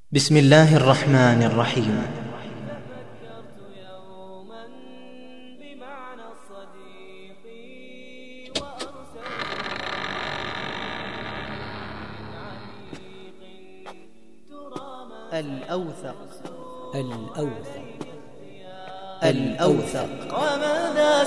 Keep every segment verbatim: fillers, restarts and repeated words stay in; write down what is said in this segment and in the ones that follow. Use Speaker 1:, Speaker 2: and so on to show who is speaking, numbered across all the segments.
Speaker 1: بسم الله الرحمن الرحيم. الأوثق
Speaker 2: الأوثق
Speaker 1: الأوثق
Speaker 3: وماذا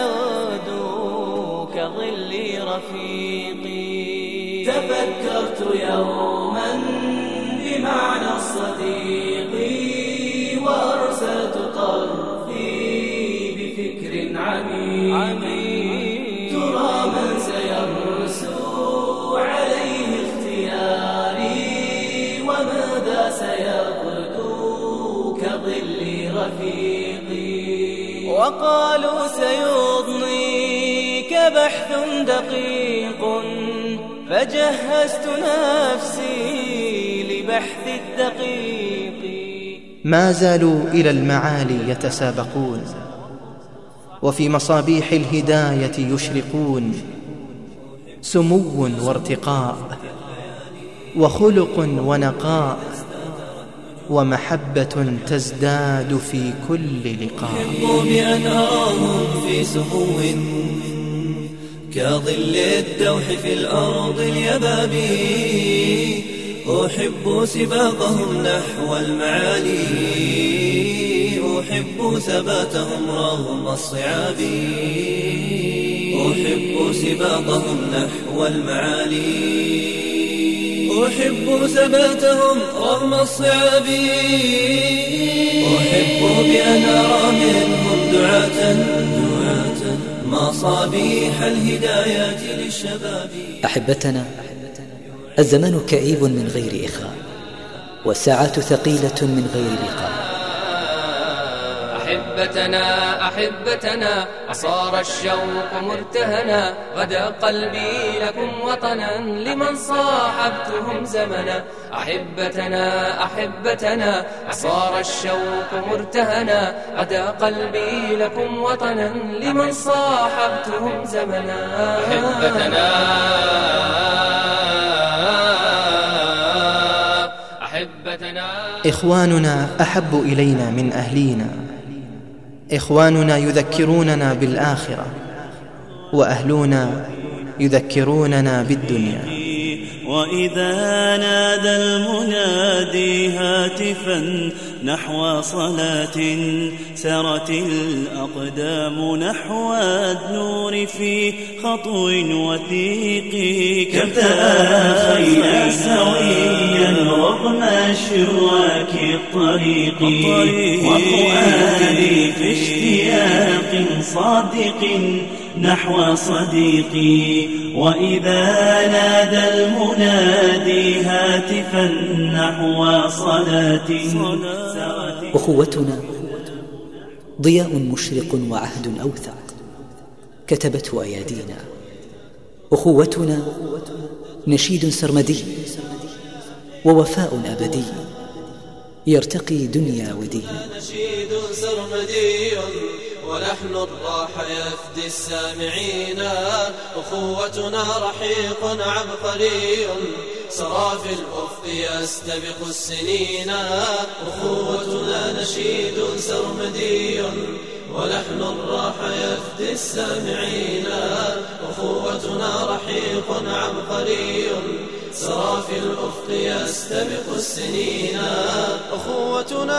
Speaker 3: سيغدو كظل رفيقي؟ تفكرت يوما بمعنى الصديق وأرسلت طرفي بفكر عميق. ترى من سيرسو عليه اختياري وماذا سيغدو كظل رفيقي؟ وقالوا سيضنيك بحث دقيق فجهزت نفسي لبحث الدقيق.
Speaker 1: ما زالوا إلى المعالي يتسابقون وفي مصابيح الهداية يشرقون. سمو وارتقاء وخلق ونقاء ومحبة تزداد في كل لقاء.
Speaker 3: أحب بأن أراهم في سمو كظل الدوح في الأرض اليبابي. أحب سباقهم نحو المعالي، أحب ثباتهم رغم الصعاب. أحب سباقهم نحو المعالي، أحب ثباتهم رغم الصعاب. أحب بأن أرى منهم دعاة مصابيح الهدايات للشباب.
Speaker 2: أحبتنا، الزمان كئيب من غير إخاء، والساعات ثقيلة من غير لقاء.
Speaker 4: أحبتنا أحبتنا أصار الشوق مرتهنا، غدا قلبي لكم وطنا لمن صاحبتهم زمنا. أحبتنا أحبتنا أصار الشوق مرتهنا، غدا قلبي لكم وطنا لمن صاحبتهم زمنا. أحبتنا أحبتنا
Speaker 1: إخواننا أحب إلينا من أهلينا، إخواننا يذكروننا بالآخرة، وأهلنا يذكروننا بالدنيا.
Speaker 5: وإذا نادى المنادي هاتفا نحو صلاة سرت الأقدام نحو النور في خطو وثيق. كم تآخينا سويا رغم أشواك الطريق، وفؤادي في اشتياق صادق نحو صديقي. وإذا نادى المنادي هاتفا نحو صلاة.
Speaker 2: أخوتنا ضياء مشرق وعهد أوثق كتبته أيادينا. أخوتنا نشيد سرمدي ووفاء أبدي يرتقي دنيا ودين.
Speaker 3: نشيد سرمدي ولحن الراح يفدي السامعين. أخوتنا رحيق عبقري سرى في الأفق يستبق السنين. أخوتنا نشيد سرمدي ولحن الراح يفدي السامعين. أخوتنا رحيق عبقري سرى في الأفق يستبق السنين. أخوتنا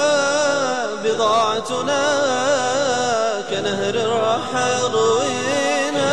Speaker 3: بضاعتنا كنهر راح يروينا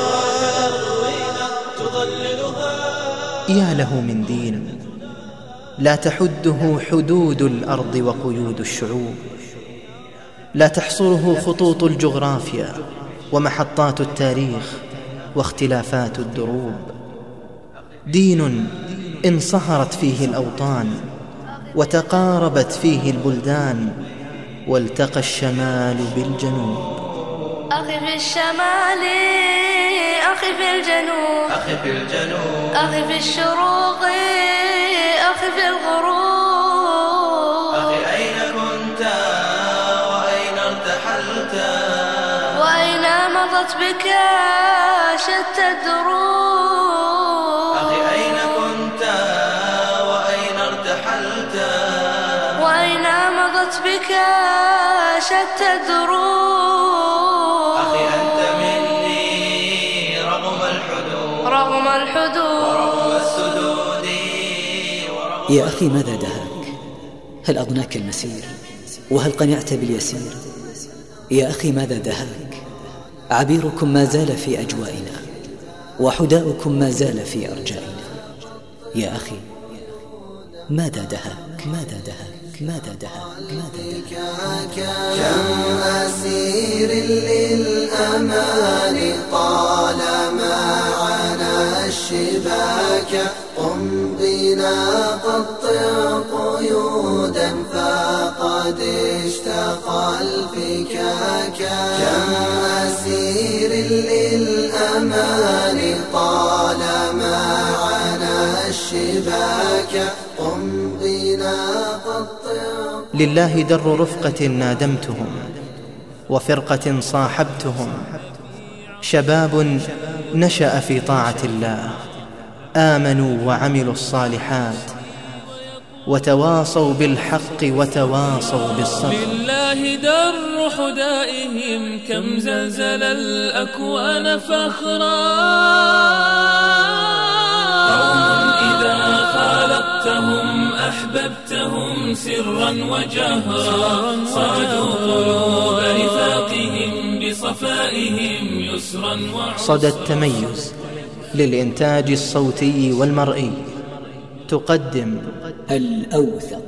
Speaker 3: تظللها.
Speaker 1: يا له من دين لا تحده حدود الأرض وقيود الشعوب، لا تحصره خطوط الجغرافيا ومحطات التاريخ واختلافات الدروب. دين انصهرت فيه الأوطان وتقاربت فيه البلدان والتقى الشمال بالجنوب.
Speaker 6: أخي في الشمال أخي في الجنوب،
Speaker 3: أخي في الجنوب
Speaker 6: أخي في الشروق أخي في الغروب.
Speaker 3: أخي أين كنت وأين ارتحلت
Speaker 6: وأين مضت بك شتى الدروب.
Speaker 3: أخي أين كنت وأين ارتحلت
Speaker 6: بك شتى الدروب.
Speaker 3: أخي أنت مني رغم الحدود
Speaker 6: رغم الحدود
Speaker 3: ورغم السدود ورغم
Speaker 2: يا أخي ماذا دهاك؟ هل أضناك المسير؟ وهل قنعت باليسير؟ يا أخي ماذا دهاك؟ عبيركم ما زال في أجوائنا، وحداؤكم ما زال في أرجائنا. يا أخي ماذا دهاك؟ ماذا دهاك؟ ماذا دهاك؟ ماذا دهاك؟
Speaker 7: كم أسير للأمان طالما عنا الشباك. قم بنا قطع قيودا فقد اشتقى الفكاك. كم أسير للأمان طالما عنا الشباك. قم بنا قطع.
Speaker 1: لله در رفقة نادمتهم وفرقة صاحبتهم، شباب نشأ في طاعة الله، آمنوا وعملوا الصالحات، وتواصوا بالحق وتواصوا بالصبر.
Speaker 8: لله در حدائهم كم زلزل الأكوان فخرا. قوم إذا خالطتهم أحببتهم سرا وجهرا. صعدوا قلوب رفاقهم بصفائهم يسرا وعسرا.
Speaker 1: صدى التميز للإنتاج الصوتي والمرئي تقدم
Speaker 2: الأوثق